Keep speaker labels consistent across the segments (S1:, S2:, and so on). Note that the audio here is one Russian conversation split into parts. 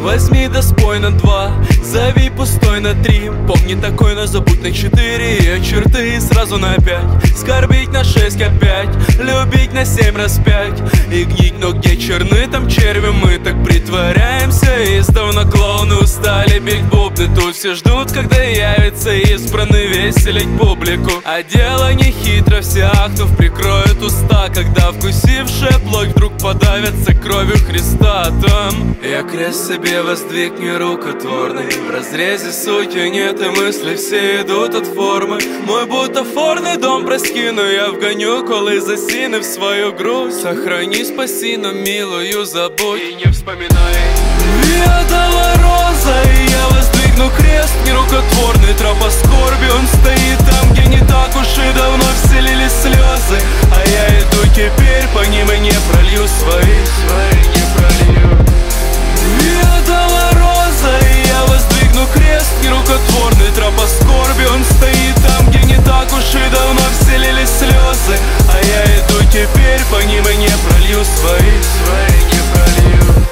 S1: Возьми да спой на 2, зови пустой на 3. Помни такой, но забудь на 4. Ее черты сразу на 5. Скорбить на 6 опять, любить на 7 раз 5. И гнить, но где черны, там черви. Мы так притворяемся, издавна клоуны устали бить бубны. Тут все ждут, когда явится избранный веселить публику. А дело не хитро, все ахнув прикроют уста, когда вкусившая плоть вдруг подавится кровью Христа. Там я крест себе воздвиг нерукотворный, в разрезе сути нет и мысли все идут от формы. Мой бутафорный дом проскину я вгоню, коли засіни в свою грусть. Сохрани, спаси, но милую забудь и не вспоминай. Виа Долороса, и я воздвигну крест нерукотворный, тропа скорби. Он стоит там, где не так уж и давно вселились слезы. А я иду теперь по ним и не пролью свои не пролью. Виа Долороса, и я воздвигну крест нерукотворный, тропа скорби. Он стоит там, где не так уж и давно вселились слезы. А я иду теперь по ним и не пролью свои не пролью.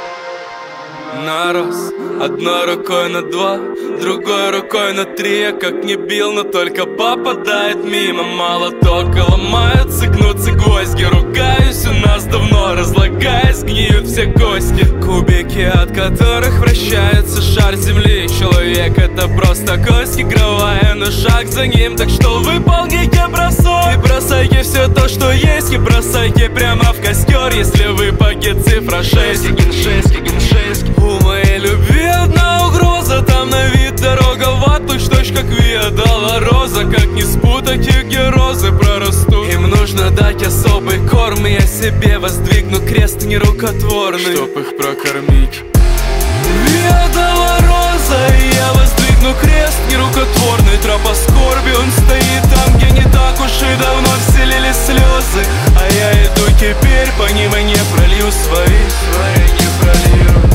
S1: На раз, одной рукой на 2, другой рукой на 3. Я как не бил, но только попадает мимо. Молоток и ломаются, гнутся гвозди. Ругаюсь, у нас давно разлагаясь, гниют все кости. Кубики, от которых вращается шар земли. Человек это просто кость игровая, но шаг за ним. Так что выполните бросок и бросайте все то, что есть. И бросайте прямо в костер, если выпадет цифра 6. Егин 6. У моей любви одна угроза, там на вид дорога в ад, точь как Виа Долороса. Как не спутать их, где розы прорастут. Им нужно дать особый корм, и я себе воздвигну крест нерукотворный, чтоб их прокормить. Виа Долороса, и я воздвигну крест нерукотворный, тропа скорби. Он стоит там, где не так уж и давно вселились слезы. А я иду теперь по ним и не пролью свои не пролью.